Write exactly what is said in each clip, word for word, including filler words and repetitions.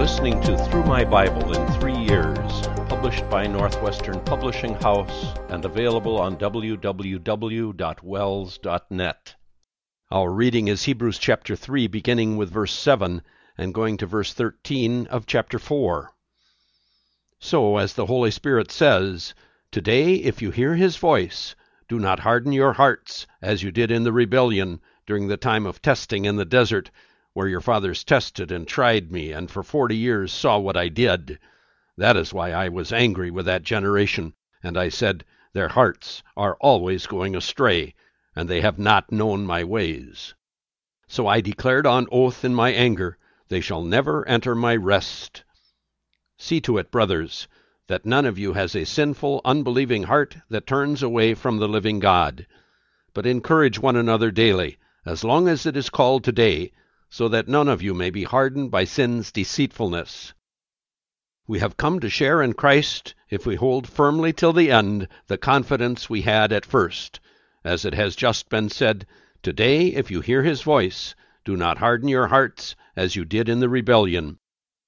listening to Through My Bible in Three Years, published by Northwestern Publishing House and available on w w w dot wells dot net. Our reading is Hebrews chapter three, beginning with verse seven and going to verse thirteen of chapter four. So, as the Holy Spirit says, "Today, if you hear his voice, do not harden your hearts as you did in the rebellion during the time of testing in the desert, where your fathers tested and tried me, and for forty years saw what I did. That is why I was angry with that generation, and I said, their hearts are always going astray, and they have not known my ways. So I declared on oath in my anger, they shall never enter my rest. See to it, brothers, that none of you has a sinful, unbelieving heart that turns away from the living God. But encourage one another daily, as long as it is called today, so that none of you may be hardened by sin's deceitfulness. We have come to share in Christ if we hold firmly till the end the confidence we had at first. As it has just been said, today, if you hear his voice, do not harden your hearts as you did in the rebellion.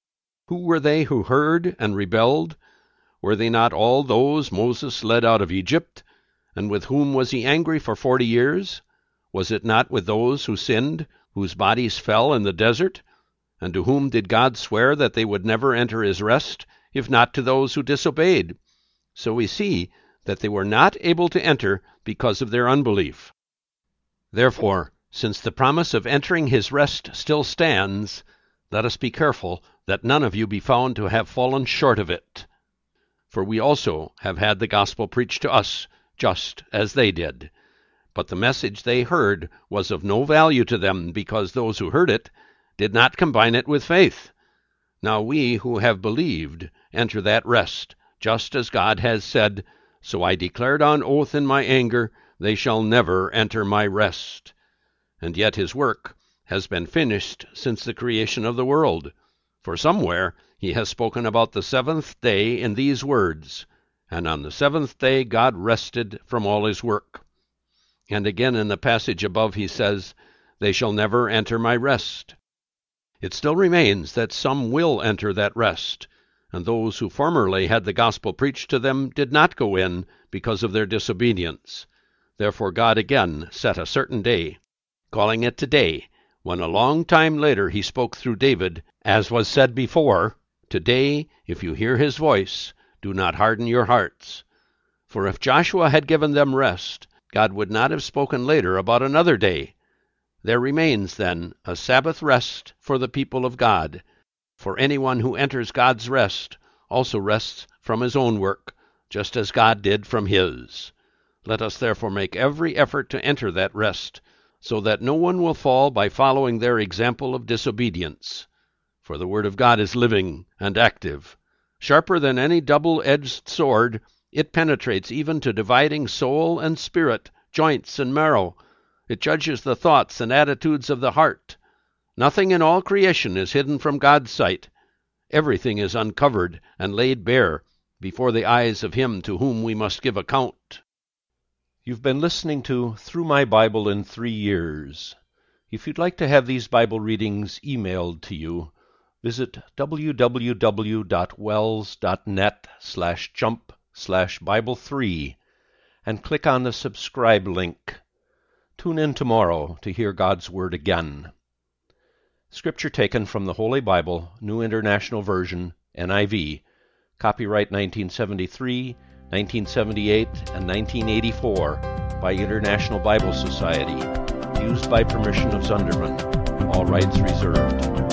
Who were they who heard and rebelled? Were they not all those Moses led out of Egypt? And with whom was he angry for forty years? Was it not with those who sinned, whose bodies fell in the desert? And to whom did God swear that they would never enter his rest, if not to those who disobeyed? So we see that they were not able to enter because of their unbelief. Therefore, since the promise of entering his rest still stands, let us be careful that none of you be found to have fallen short of it. For we also have had the gospel preached to us, just as they did. But the message they heard was of no value to them, because those who heard it did not combine it with faith. Now we who have believed enter that rest, just as God has said, So I declared on oath in my anger, they shall never enter my rest. And yet his work has been finished since the creation of the world. For somewhere he has spoken about the seventh day in these words, And on the seventh day God rested from all his work. And again in the passage above he says, They shall never enter my rest. It still remains that some will enter that rest, and those who formerly had the gospel preached to them did not go in because of their disobedience. Therefore God again set a certain day, calling it today, when a long time later he spoke through David, as was said before, Today, if you hear his voice, do not harden your hearts. For if Joshua had given them rest, God would not have spoken later about another day. There remains, then, a Sabbath rest for the people of God. For anyone who enters God's rest also rests from his own work, just as God did from his. Let us therefore make every effort to enter that rest, so that no one will fall by following their example of disobedience. For the word of God is living and active. Sharper than any double-edged sword, it penetrates even to dividing soul and spirit, joints and marrow. It judges the thoughts and attitudes of the heart. Nothing in all creation is hidden from God's sight. Everything is uncovered and laid bare before the eyes of him to whom we must give account. You've been listening to Through My Bible in Three Years. If you'd like to have these Bible readings emailed to you, visit w w w dot wells dot net slash jump slash Bible three and click on the subscribe link. Tune in tomorrow to hear God's Word again. Scripture taken from the Holy Bible, New International Version, N I V, copyright nineteen seventy-three, nineteen seventy-eight, and nineteen eighty-four by International Bible Society, used by permission of Zunderman. All rights reserved.